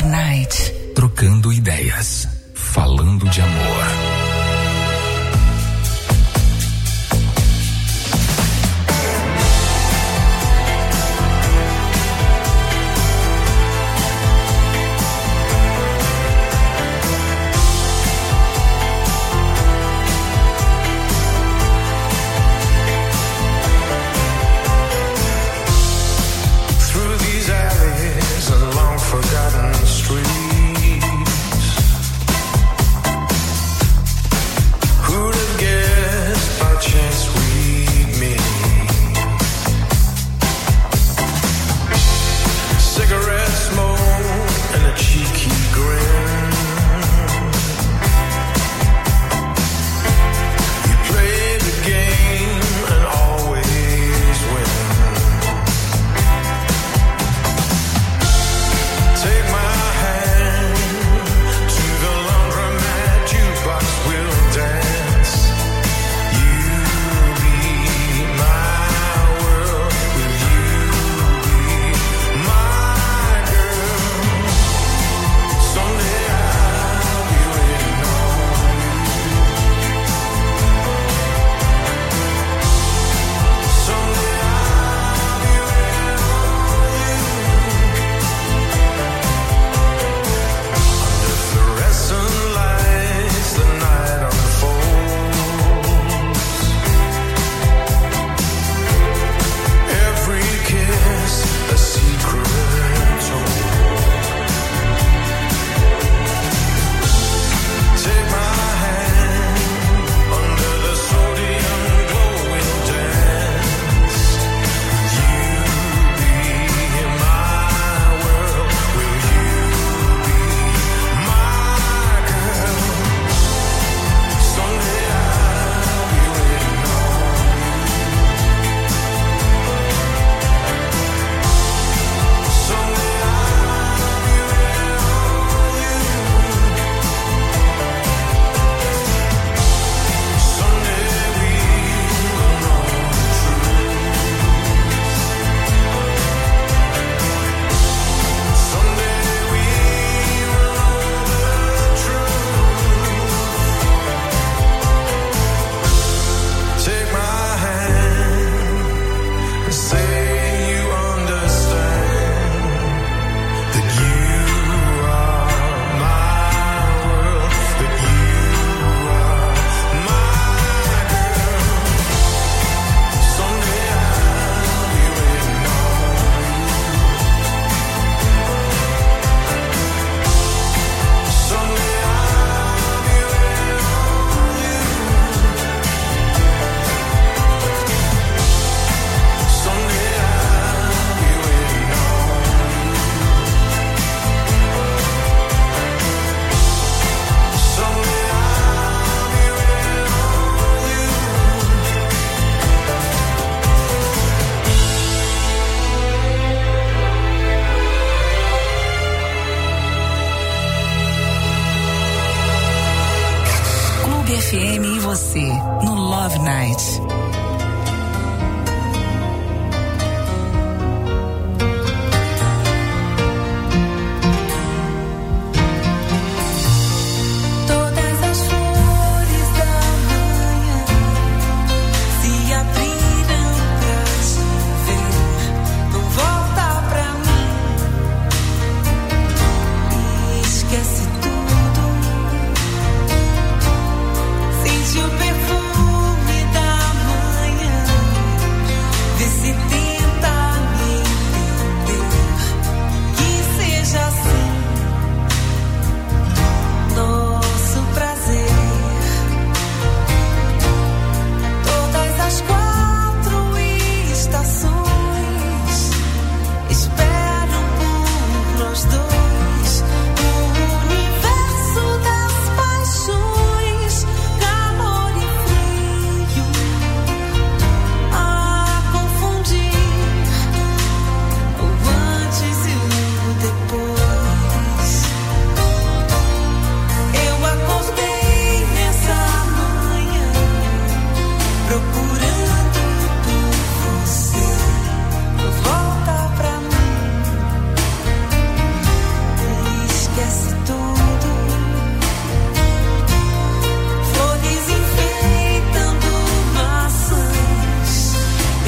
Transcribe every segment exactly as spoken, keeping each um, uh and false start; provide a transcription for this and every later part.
Night. Trocando ideias, falando de amor. Forgotten streets,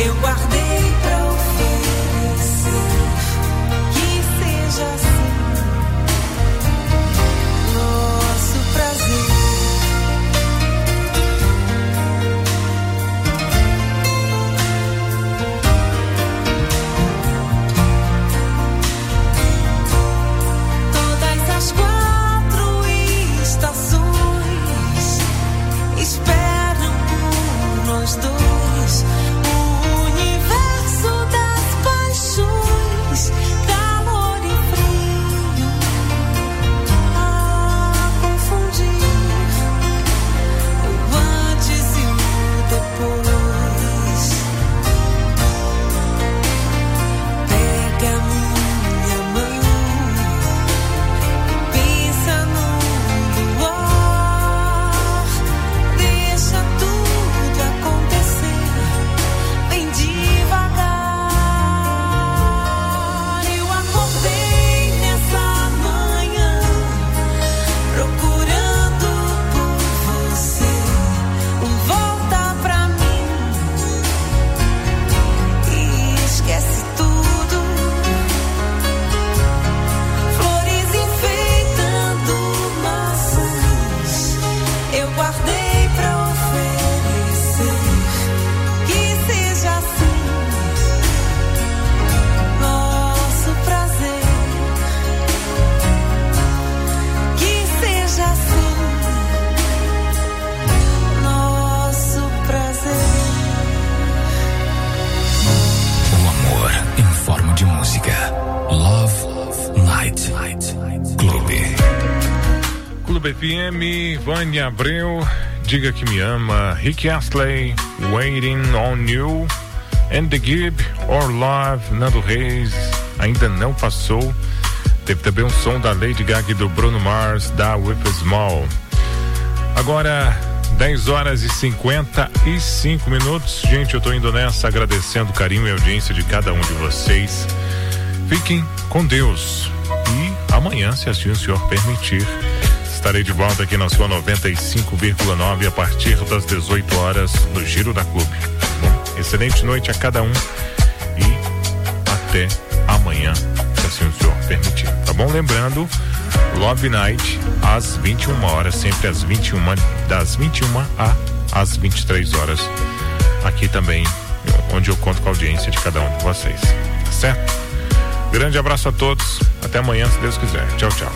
F M, Vânia Abreu, Diga Que Me Ama, Rick Astley, Waiting on You, and the Gibb, Or Love, Nando Reis, Ainda Não Passou. Teve também um som da Lady Gaga e do Bruno Mars, da With a Small. Agora, dez horas e cinquenta e cinco minutos. Gente, eu tô indo nessa, agradecendo o carinho e a audiência de cada um de vocês. Fiquem com Deus. E amanhã, se assim o senhor permitir, estarei de volta aqui na sua noventa e cinco vírgula nove a partir das dezoito horas no Giro da Clube. Bom, excelente noite a cada um e até amanhã, se assim o senhor permitir. Tá bom? Lembrando, Love Night às vinte e uma horas, sempre às vinte e uma, das vinte e uma às vinte e três horas. Aqui também, onde eu conto com a audiência de cada um de vocês. Tá certo? Grande abraço a todos. Até amanhã, se Deus quiser. Tchau, tchau.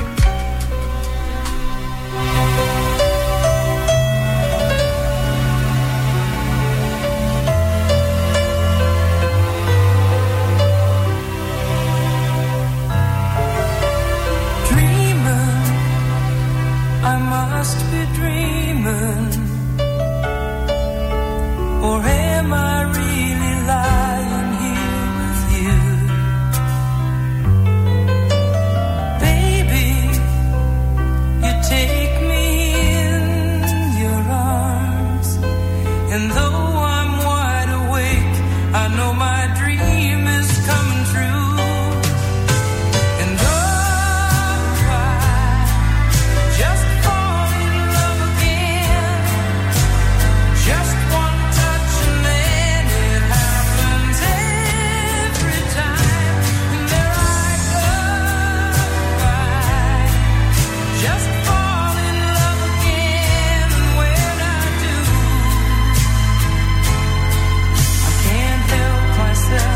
Or am I really lying here with you? Baby, you take me in your arms, and though I'm wide awake, I know my dream is coming true. Myself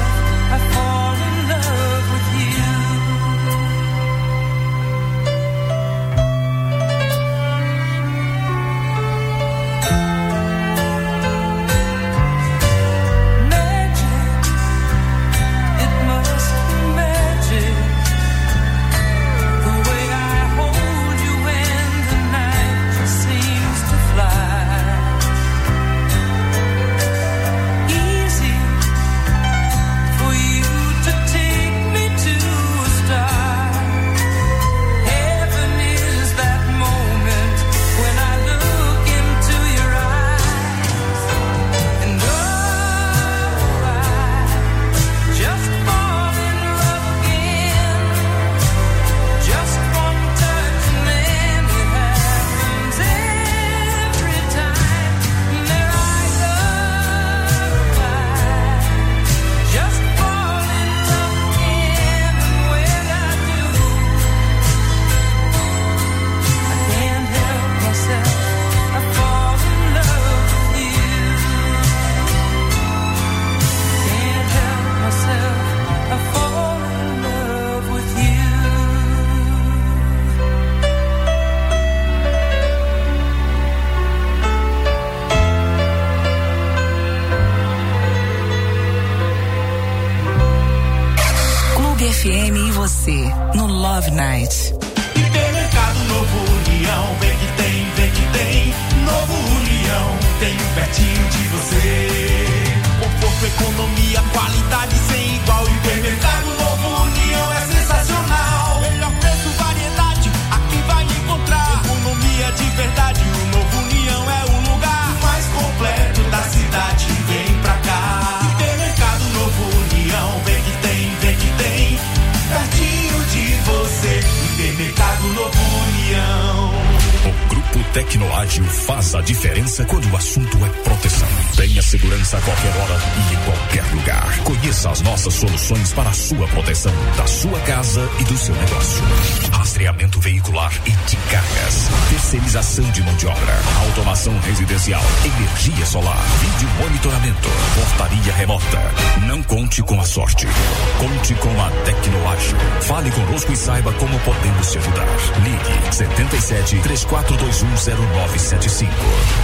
F M e você no Love Night. Hipermercado Novo União, vem que tem, vem que tem. Novo União, tem pertinho de você. Conforto, economia, qualidade sem igual. Hipermercado Novo União é sensacional. Melhor preço, variedade, aqui vai encontrar. Economia de verdade, o Novo União é o lugar mais completo da cidade. Vem pra cá. Hipermercado Novo União, vem que tem, vem que tem. Pertinho de você. Hipermercado Novo União. O Grupo Tecnoágil faz a diferença quando o assunto é proteção. Tenha segurança a qualquer hora e em qualquer lugar. Conheça as nossas soluções para a sua proteção, da sua casa e do seu negócio. Rastreamento veicular e de cargas. Terceirização de mão de obra. Automação residencial. Energia solar. Vídeo monitoramento. Portaria remota. Não conte com a sorte. Conte com a Tecnoágil. Fale conosco e saiba como podemos te ajudar. Ligue setenta e sete, três quatro dois um, zero nove sete cinco.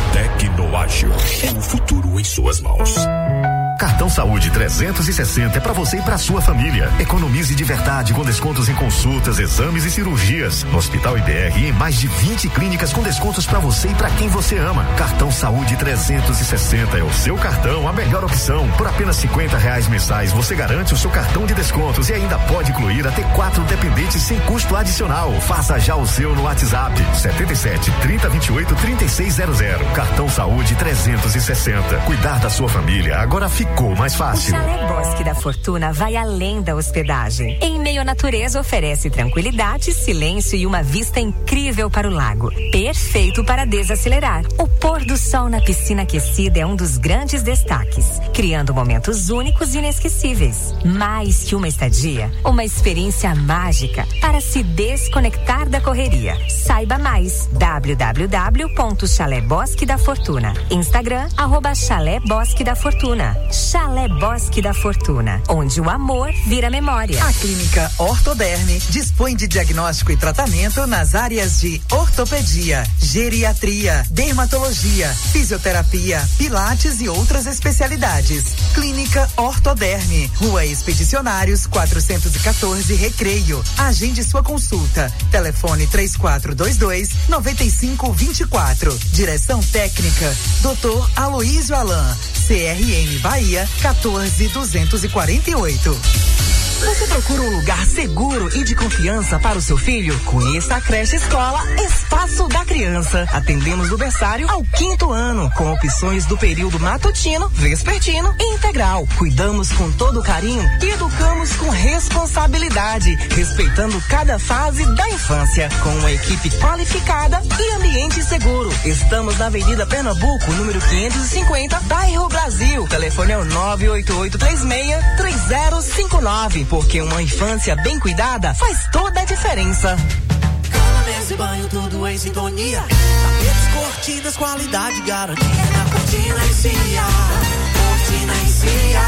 Tecnoágil. É o futuro em suas mãos. Cartão Saúde trezentos e sessenta é para você e para sua família. Economize de verdade com descontos em consultas, exames e cirurgias. No Hospital I B R e em mais de vinte clínicas com descontos para você e para quem você ama. Cartão Saúde trezentos e sessenta é o seu cartão, a melhor opção. Por apenas cinquenta reais mensais você garante o seu cartão de descontos e ainda pode incluir até quatro dependentes sem custo adicional. Faça já o seu no WhatsApp setenta e sete, trinta, vinte e oito, trinta e seis zero zero. Cartão Saúde trezentos e sessenta. Cuidar da sua família agora fica Ficou mais fácil. O Chalé Bosque da Fortuna vai além da hospedagem. Em meio à natureza, oferece tranquilidade, silêncio e uma vista incrível para o lago. Perfeito para desacelerar. O pôr do sol na piscina aquecida é um dos grandes destaques, criando momentos únicos e inesquecíveis. Mais que uma estadia, uma experiência mágica para se desconectar da correria. Saiba mais. w w w ponto chalé bosque da fortuna. Instagram, arroba Chalé Bosque da Fortuna. Chalé Bosque da Fortuna, onde o amor vira memória. A Clínica Ortoderme dispõe de diagnóstico e tratamento nas áreas de ortopedia, geriatria, dermatologia, fisioterapia, pilates e outras especialidades. Clínica Ortoderme, Rua Expedicionários quatrocentos e quatorze, Recreio. Agende sua consulta. Telefone três quatro dois dois, nove cinco dois quatro. Direção técnica doutor Aloísio Alain. C R M Bahia quatorze, duzentos e quarenta e oito. Você procura um lugar seguro e de confiança para o seu filho? Conheça a creche escola Espaço da Criança. Atendemos do berçário ao quinto ano, com opções do período matutino, vespertino e integral. Cuidamos com todo carinho e educamos com responsabilidade, respeitando cada fase da infância, com uma equipe qualificada e ambiente seguro. Estamos na Avenida Pernambuco, número quinhentos e cinquenta, bairro Brasil. Telefone é o nove oito oito três seis, três zero cinco nove. Porque uma infância bem cuidada faz toda a diferença. Cama, mesa e banho, tudo em sintonia. Tapetes, cortinas, qualidade garantida. Na Cortina e Cia. Cortina e Cia.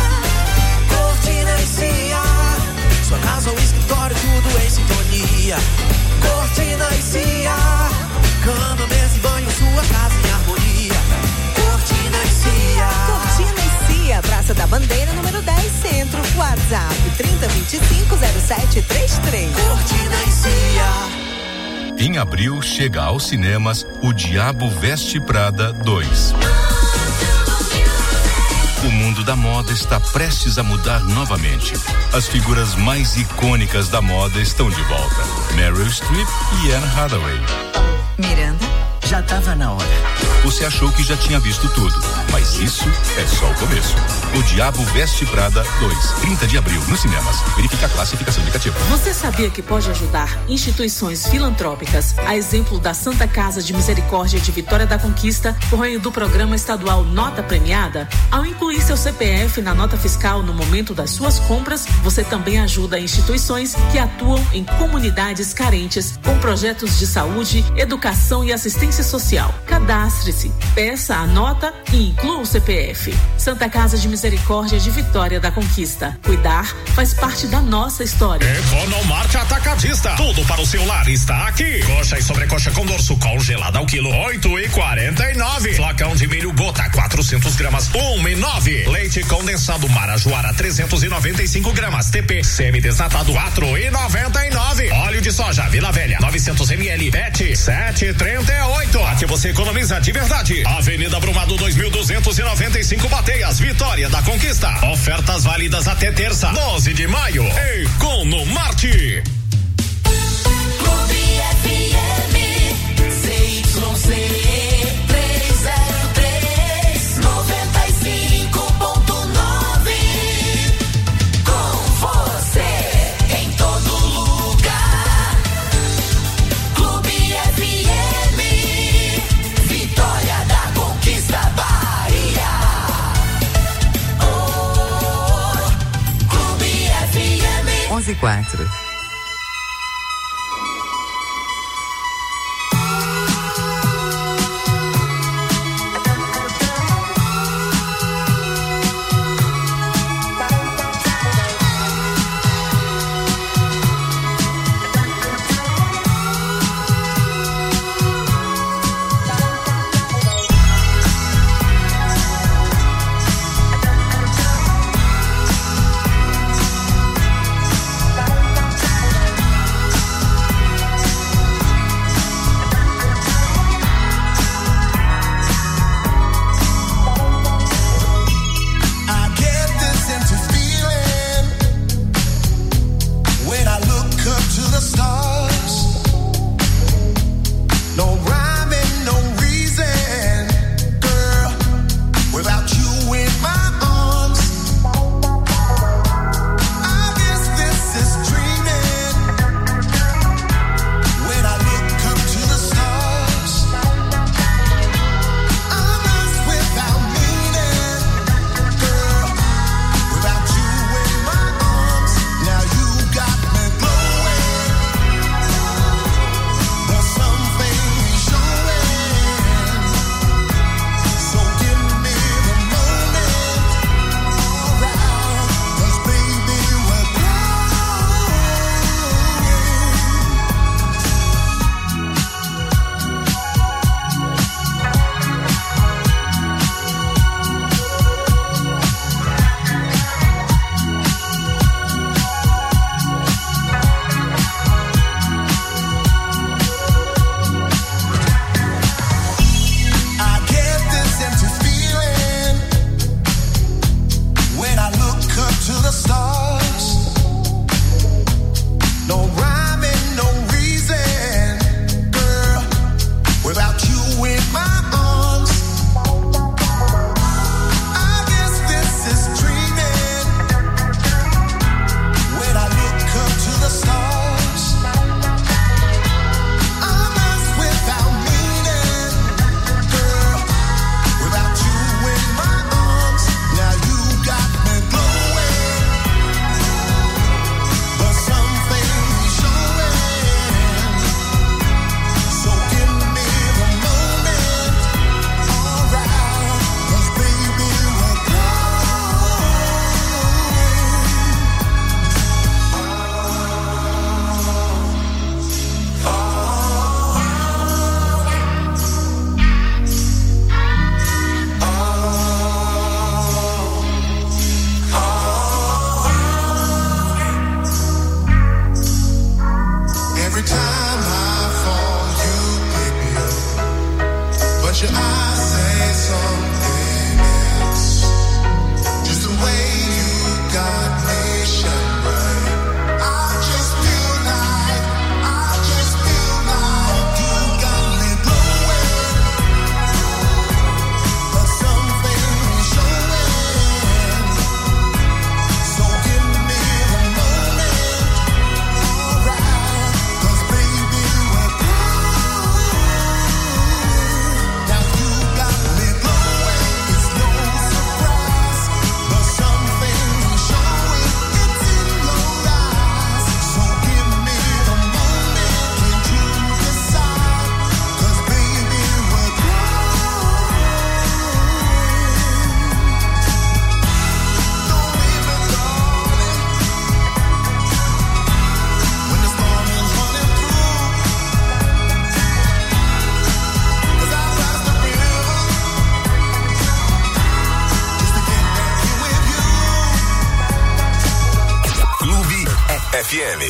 Cortina e Cia. Sua casa ou escritório, tudo em sintonia. Cortina e Cia. Cama, mesa e banho, sua casa em harmonia. Cortina e Cia. Cortina e Cia, Praça da Bandeira, número dez, Centro. WhatsApp trinta, vinte e cinco, zero sete trinta e três. Cortina e Cia. Em abril chega aos cinemas O Diabo Veste Prada dois. O mundo da moda está prestes a mudar novamente. As figuras mais icônicas da moda estão de volta. Meryl Streep e Anne Hathaway. Miranda, já estava na hora. Você achou que já tinha visto tudo, mas isso é só o começo. O Diabo Veste Prada dois, trinta de abril, nos cinemas. Verifique a classificação indicativa. Você sabia que pode ajudar instituições filantrópicas, a exemplo da Santa Casa de Misericórdia de Vitória da Conquista, por meio do programa estadual Nota Premiada? Ao incluir seu C P F na nota fiscal no momento das suas compras, você também ajuda instituições que atuam em comunidades carentes com projetos de saúde, educação e assistência social. Cadastre-se, peça a nota e inclua o C P F. Santa Casa de Misericórdia Misericórdia de Vitória da Conquista. Cuidar faz parte da nossa história. Economarte Atacadista. Tudo para o seu lar está aqui. Coxa e sobrecoxa com dorso congelada ao quilo oito e quarenta e nove. Flacão de milho gota quatrocentos gramas um e nove. Leite condensado Marajoara trezentos e noventa e cinco gramas. T P semi-desnatado quatro e noventa e nove. Óleo de soja Vila Velha novecentos mililitros. Pet sete e trinta e oito. Aqui você economiza de verdade. Avenida Brumado dois mil duzentos e noventa e cinco Bateias, Vitória da Conquista. Ofertas válidas até terça, doze de maio. Economarte. Clube F M, C Y C trezentos e três, noventa e cinco ponto nove. Com você em todo lugar. Clube F M, Vitória da Conquista, Bahia. Oh, Clube F M. onze e quatro. F M.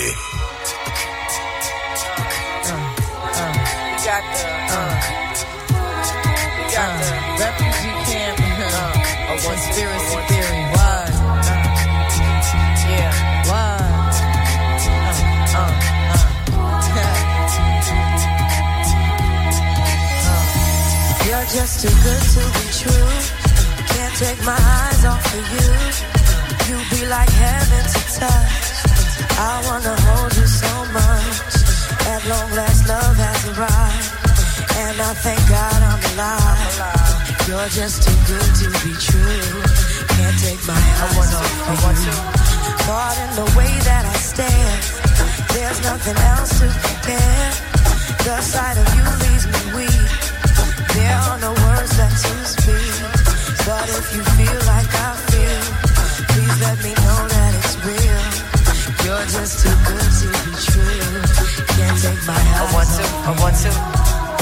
Got the, uh, got the refugee camp, uh, a conspiracy theory. What? Uh, yeah, what? Uh, uh, uh. uh. You're just too good to be true. Can't take my eyes off of you. You be like heaven to touch. I wanna hold you so much. At long last, love has arrived, and I thank God I'm alive. You're just too good to be true. Can't take my eyes off of you. Caught in the way that I stand, there's nothing else to compare. The sight of you leaves me weak. There are no words left to speak. But if you feel like I feel, please let me know that it's real. You're just too good to be true. Can't take my eyes off. I want to, I want to.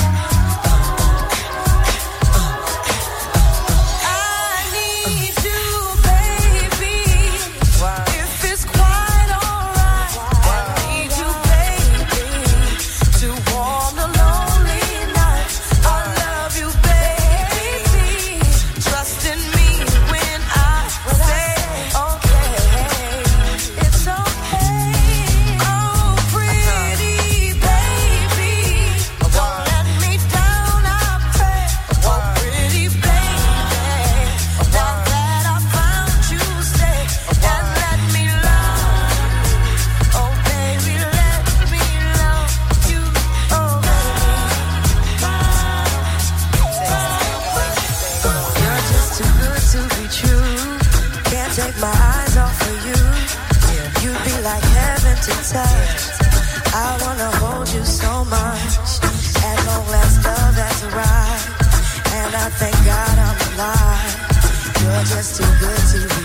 I wanna hold you so much. At long last, love has arrived, and I thank God I'm alive. You're just too good to be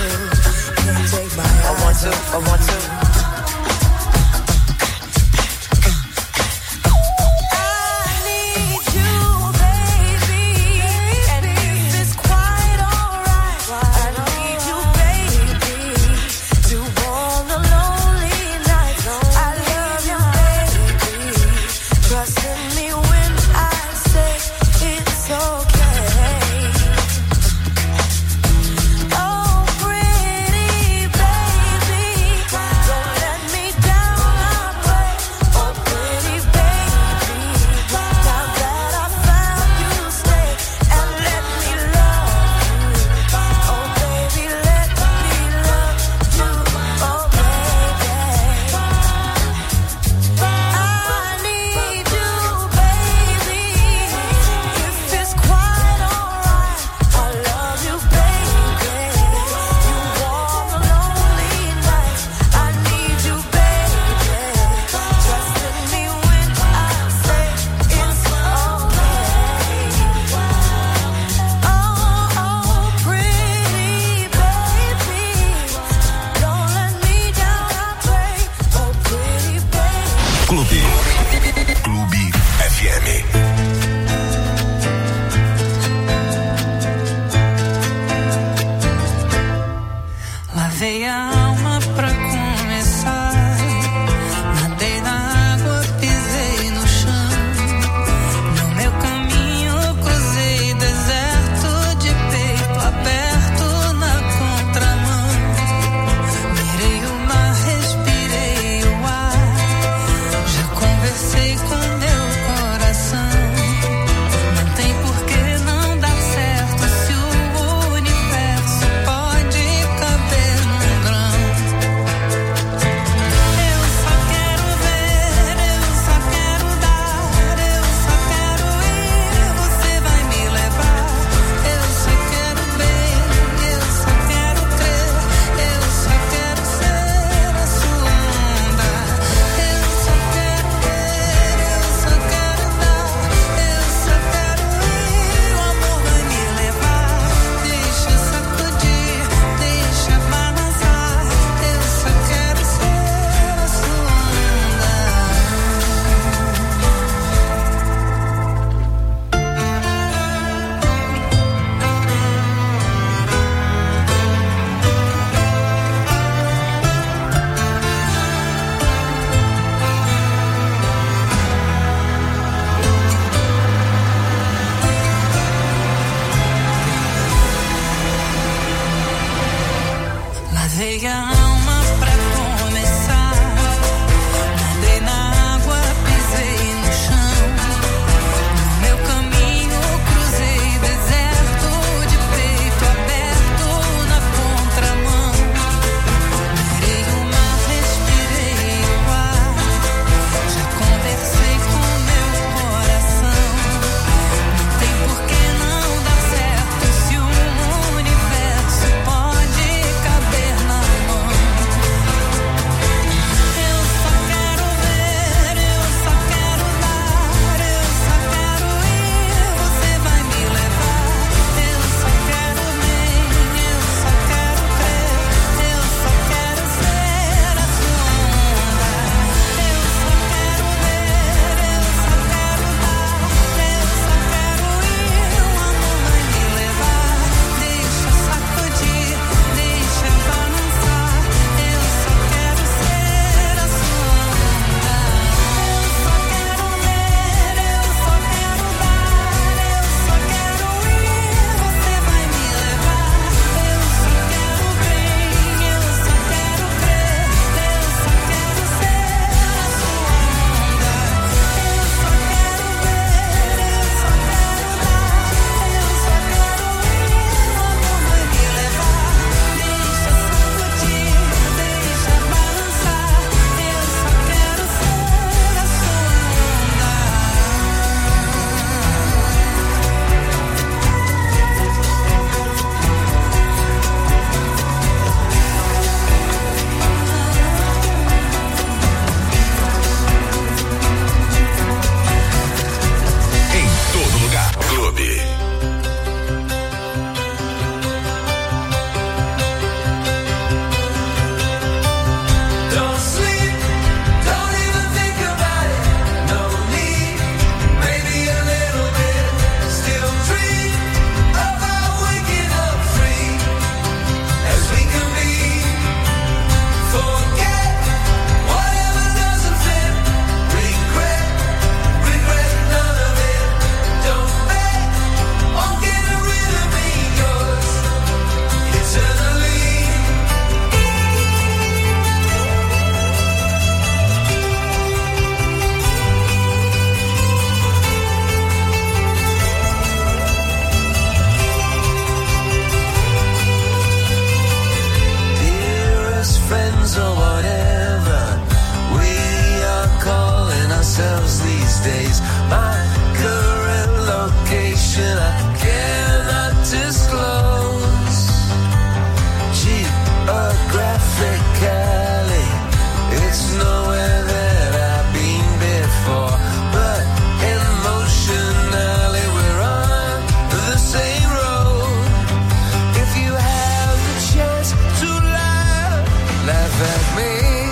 true. Can't take my eyes. I want to, I want to. Pode caber num grão. dei a alma pra começar. Andei na água, pisei no chão. No meu caminho cruzei deserto, de peito aberto na contramão. Mirei o mar, respirei o ar. Já conversei com meu coração. Não tem por que não dar certo se o universo pode caber na mão. Eu só quero ver, eu só quero dar, eu só quero ir, você vai me levar. Eu só quero bem, eu só quero crer, eu só quero ser a sua onda. Eu só quero ver, eu só quero dar, eu só quero ir, o amor vai me levar. Deixa sacudir, deixa balançar. Eu só quero ser a sua onda. Eu só quero ver, eu só quero dar, eu só quero ir, você vai me levar. Eu só quero bem, eu só quero crer, eu só quero ser a sua onda. Eu só quero ver, eu só quero dar, eu só quero ir, o amor vai me levar. Deixa sacudir, deixa balançar. Eu só quero ser a sua onda. Em todo lugar. Clube. Don't sleep, don't even think about it. No need, maybe a little bit. Still dream about waking up free as we can be. Forget whatever doesn't fit. Regret, regret none of it. Don't bet on getting rid of me, yours eternally. Dearest friends or whatever we are calling ourselves these days. My current location I cannot disclose. Geographically, it's nowhere that I've been before, but emotionally we're on the same road. If you have the chance to laugh, laugh at me.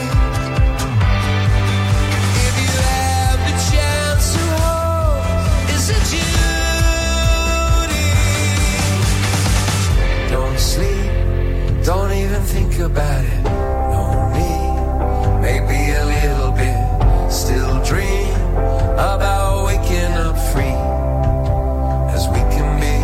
If you have the chance to hold, is it Judy? Don't sleep, don't even think about it. No need, maybe a little bit. Still dream about waking up free as we can be.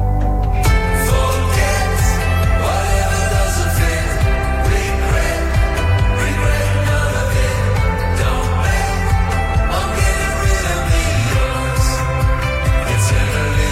Forget whatever doesn't fit. Regret, regret none of it. Don't bet on getting rid of me, yours eternally.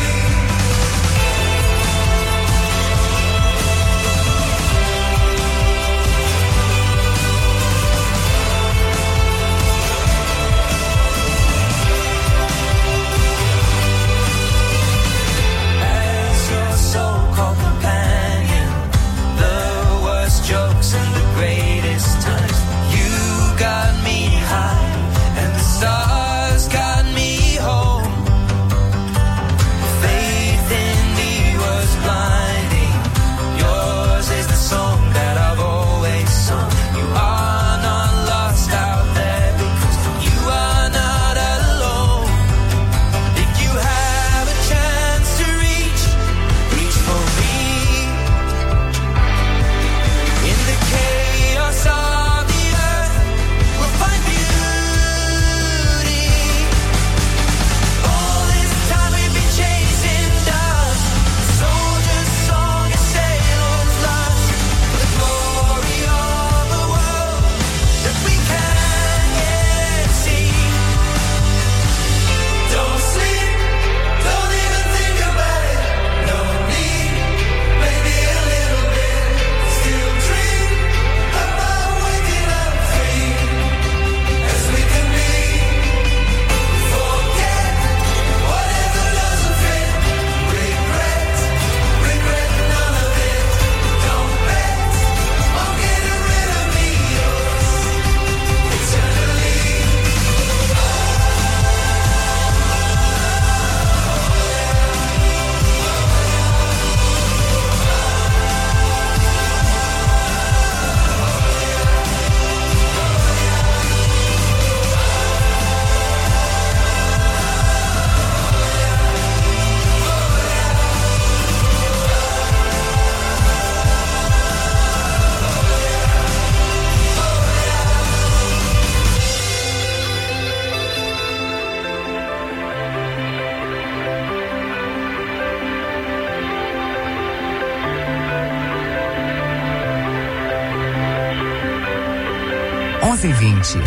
onze e vinte.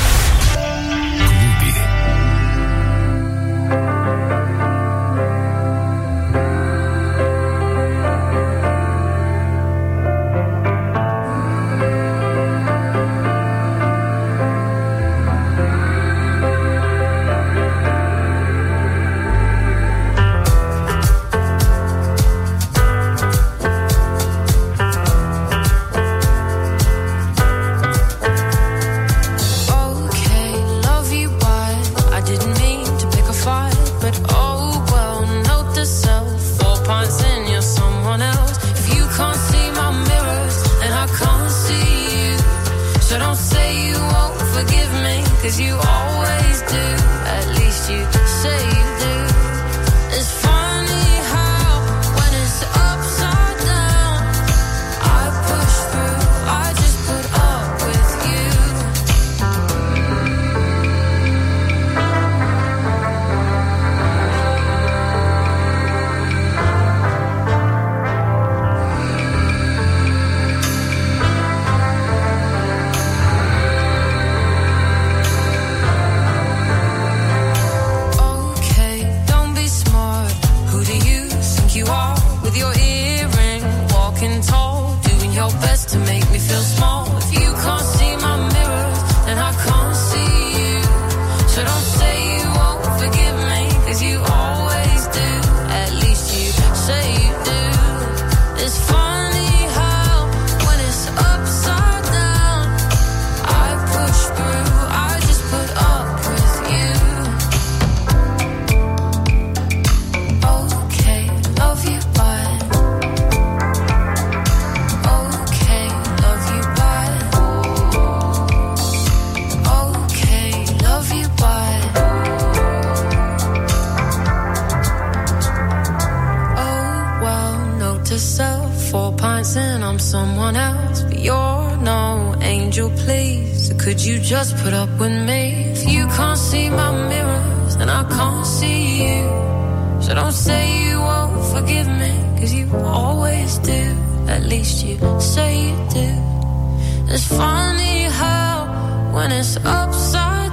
Just put up with me. If you can't see my mirrors, then I can't see you. So don't say you won't forgive me, cause you always do. At least you say you do. It's funny how when it's upside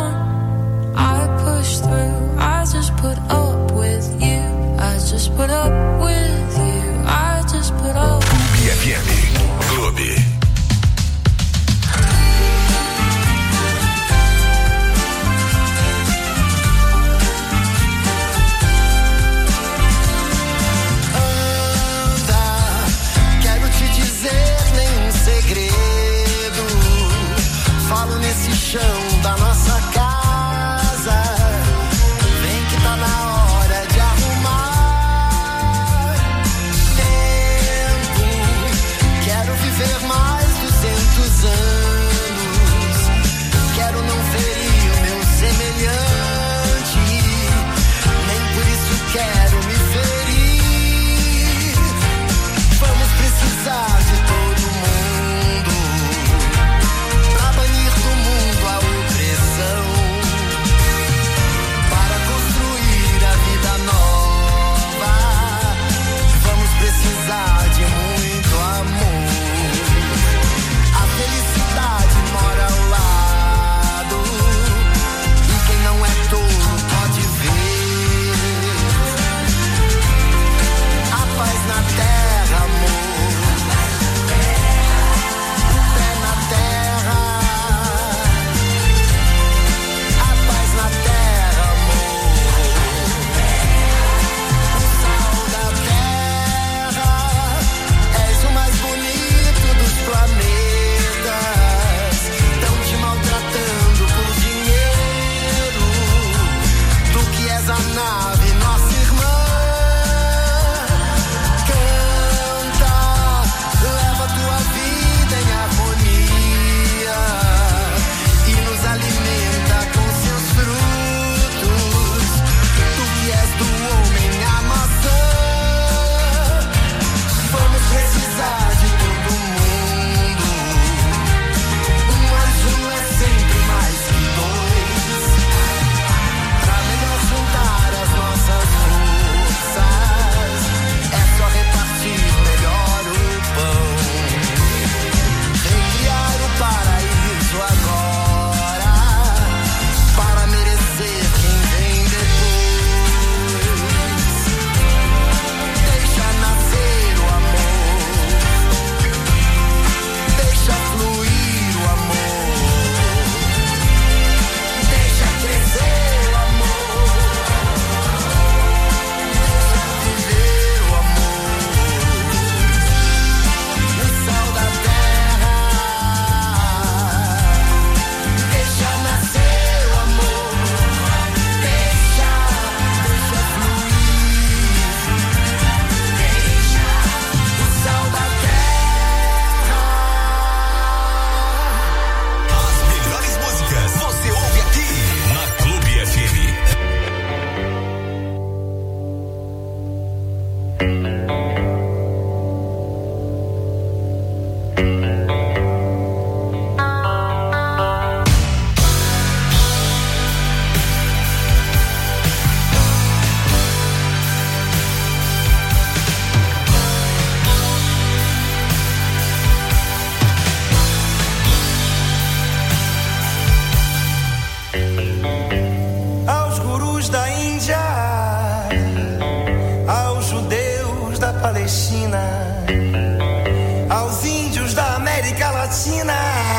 down, I push through. I just put up with you. I just put up with you. I just put up. Clube F M. Clube. Chão índios da América Latina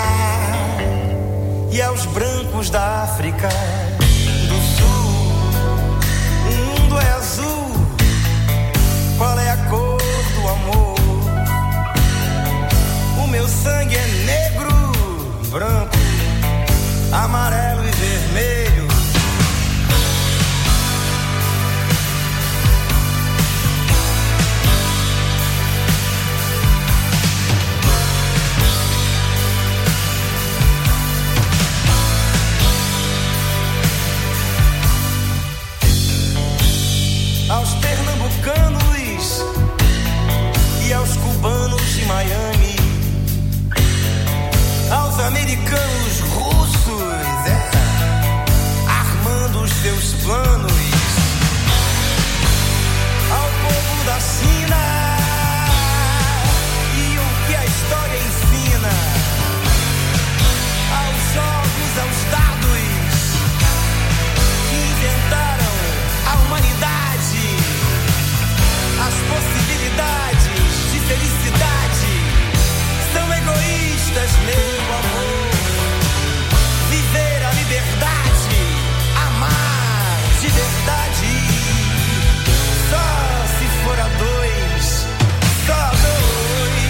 e aos brancos da África do Sul. O mundo é azul, qual é a cor do amor? O meu sangue é negro, branco, amarelo e vermelho. Aos pernambucanos e aos cubanos de Miami, aos americanos russos, é, armando os seus planos, ao povo da China e o que a história ensina, aos jogos, aos dados que inventaram a humanidade, as possibilidades de felicidade são egoístas, meu amor. Viver a liberdade, amar de verdade, só se for a dois, só dois.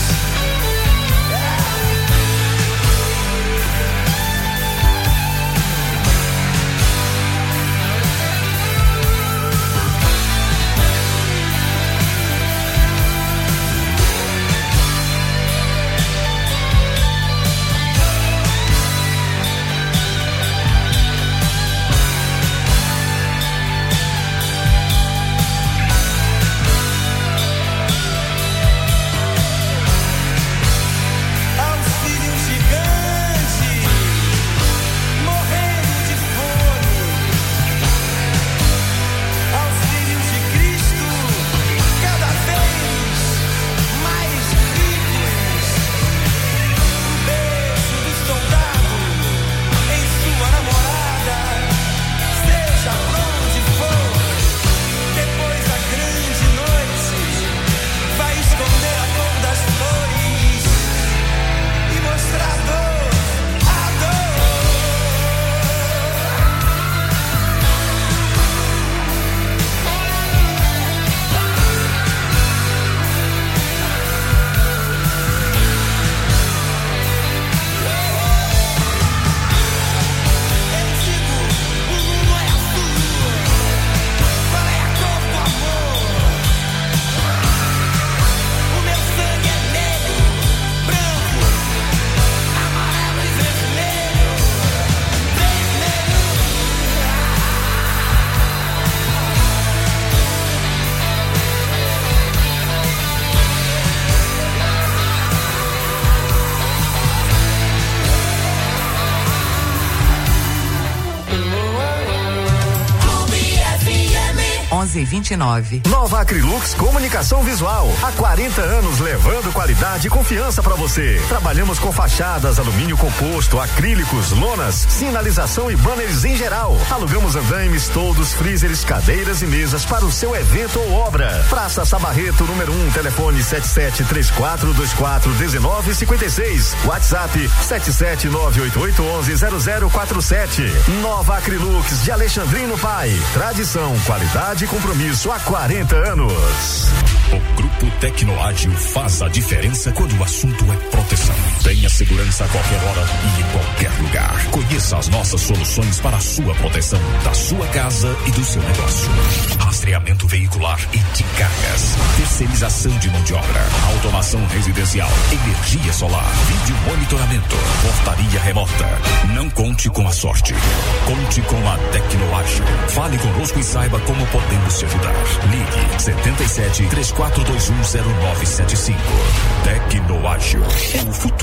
onze e vinte e nove. Nova Acrylux Comunicação Visual. Há quarenta anos levando qualidade e confiança para você. Trabalhamos com fachadas, alumínio composto, acrílicos, lonas, sinalização e banners em geral. Alugamos andaimes, toldos, freezers, cadeiras e mesas para o seu evento ou obra. Praça Sabarreto, número um, telefone sete sete três quatro dois quatro um nove cinco seis. WhatsApp sete sete nove oito oito um um zero zero quatro sete. Nova Acrylux de Alexandrino Pai. Tradição, qualidade e compromisso há quarenta anos. O Grupo Tecnoágil faz a diferença quando o assunto é proteção. Tenha segurança a qualquer hora e em qualquer lugar. Conheça as nossas soluções para a sua proteção, da sua casa e do seu negócio. Rastreamento veicular e de cargas, terceirização de mão de obra, automação residencial, energia solar, vídeo monitoramento, portaria remota. Não conte com a sorte. Conte com a Tecnoágil. Fale conosco e saiba como podemos te ajudar. Ligue setenta e sete, três quatro dois um zero nove sete cinco. Tecnoágil. É o futuro em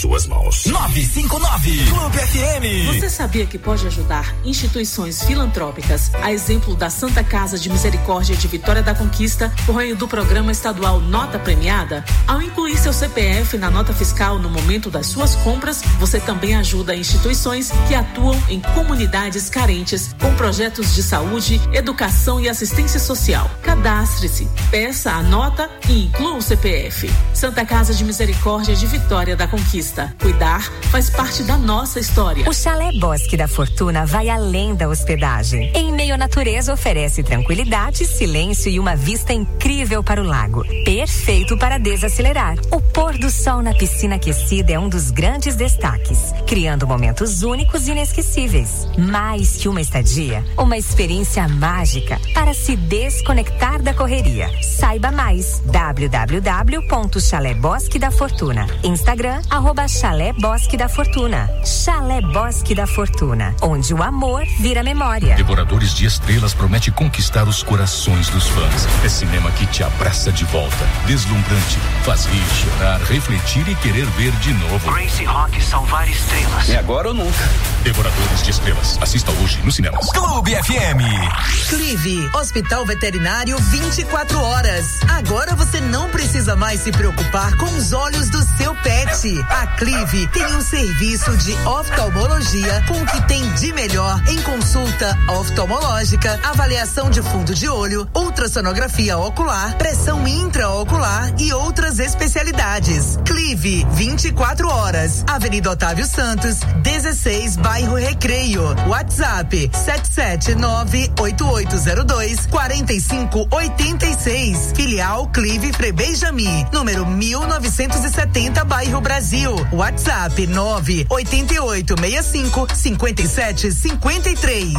suas mãos. nove cinco nove Clube F M. Você sabia que pode ajudar instituições filantrópicas, a exemplo da Santa Casa de Misericórdia de Vitória da Conquista, por meio do programa estadual Nota Premiada? Ao incluir seu C P F na nota fiscal no momento das suas compras, você também ajuda instituições que atuam em comunidades carentes com projetos de saúde, educação e assistência social. Cadastre-se, peça a nota e inclua o C P F. Santa Casa de Misericórdia de Vitória da Conquista. Cuidar faz parte da nossa história. O Chalé Bosque da Fortuna vai além da hospedagem. Em meio à natureza, oferece tranquilidade, silêncio e uma vista incrível para o lago. Perfeito para desacelerar. O pôr do sol na piscina aquecida é um dos grandes destaques, criando momentos únicos e inesquecíveis. Mais que uma estadia, uma experiência mágica para se desconectar da correria. Saiba mais. w w w ponto chalé bosque da fortuna. Instagram, arroba Chalé Bosque da Fortuna. Chalé Bosque da Fortuna, onde o amor vira memória. Devoradores de Estrelas promete conquistar os corações dos fãs. É cinema que te abraça de volta. Deslumbrante, faz rir, chorar, refletir e querer ver de novo. Gracie Rock salvar estrelas. É agora ou nunca. Devoradores de Estrelas. Assista hoje nos cinemas. Clube F M. Clive, Hospital Veterinário vinte e quatro horas. Agora você não precisa mais se preocupar com os olhos do seu pet. A Clive tem um serviço de oftalmologia com o que tem de melhor em consulta oftalmológica, avaliação de fundo de olho, ultrassonografia ocular, pressão intraocular e outras especialidades. Clive, vinte e quatro horas. Avenida Otávio Santos, dezesseis, bairro Recreio. WhatsApp sete sete nove oito oito zero dois quatro cinco oito seis. Filial Clive Frebeijami, número mil novecentos e setenta, bairro Brasil. WhatsApp nove oito oito seis cinco cinco sete cinco três.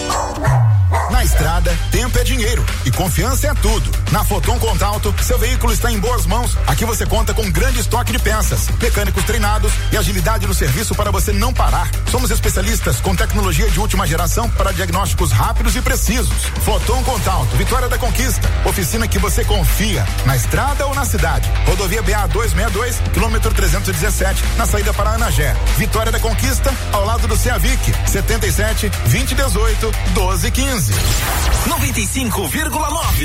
Na estrada, tempo é dinheiro e confiança é tudo. Na Foton Contralto, seu veículo está em boas mãos. Aqui você conta com um grande estoque de peças, mecânicos treinados e agilidade no serviço para você não parar. Somos especialistas com tecnologia de última geração para diagnósticos rápidos e precisos. Foton Contralto, Vitória da Conquista. Oficina que você confia, na estrada ou na cidade. Rodovia B A duzentos e sessenta e dois, quilômetro trezentos e dezessete, na saída para Anagé. Vitória da Conquista, ao lado do Ceavic. setenta e sete, vinte e dezoito, doze, quinze. noventa e cinco vírgula nove.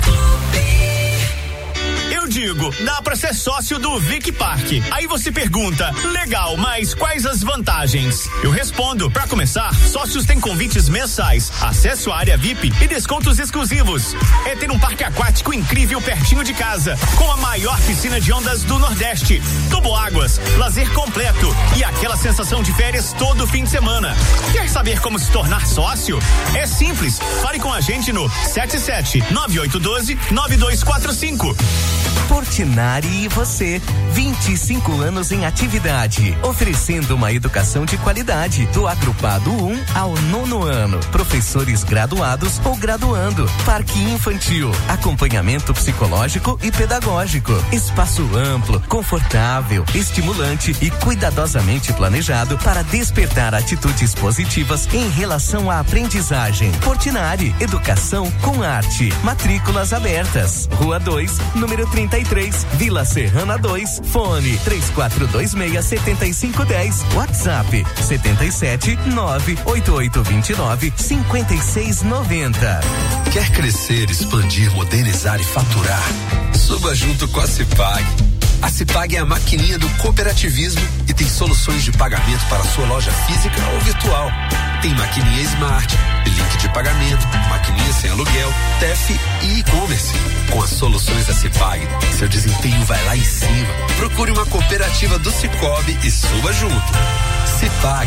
Eu digo, dá pra ser sócio do Vic Park. Aí você pergunta, legal, mas quais as vantagens? Eu respondo, pra começar, sócios têm convites mensais, acesso à área V I P e descontos exclusivos. É ter um parque aquático incrível pertinho de casa, com a maior piscina de ondas do Nordeste, toboáguas, lazer completo e aquela sensação de férias todo fim de semana. Quer saber como se tornar sócio? É simples, fale com a gente no sete sete nove oito um dois nove dois quatro cinco. Portinari e você, vinte e cinco anos em atividade, oferecendo uma educação de qualidade, do agrupado um ao nono ano, professores graduados ou graduando, parque infantil, acompanhamento psicológico e pedagógico, espaço amplo, confortável, estimulante e cuidadosamente planejado para despertar atitudes positivas em relação à aprendizagem. Portinari, educação com arte, matrículas abertas, Rua dois, número trinta e três, Vila Serrana dois, fone três quatro dois seis sete cinco um zero, WhatsApp setenta e sete nove oito oito dois nove cinco seis nove zero. Quer crescer, expandir, modernizar e faturar? Suba junto com a Cipag. A Cipag é a maquininha do cooperativismo e tem soluções de pagamento para sua loja física ou virtual. Tem maquininha Smart, link de pagamento, maquininha sem aluguel, T E F e e-commerce. Com as soluções da Cipag, seu desempenho vai lá em cima. Procure uma cooperativa do Cicobi e suba junto. Cipag.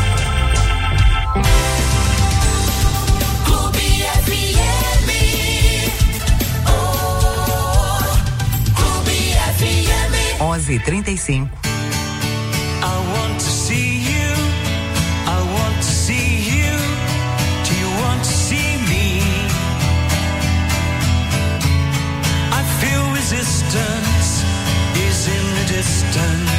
Clube F M. Oh, Clube F M. onze e trinta e cinco. I want to see you. I want to see you. Do you want to see me? I feel resistance is in the distance.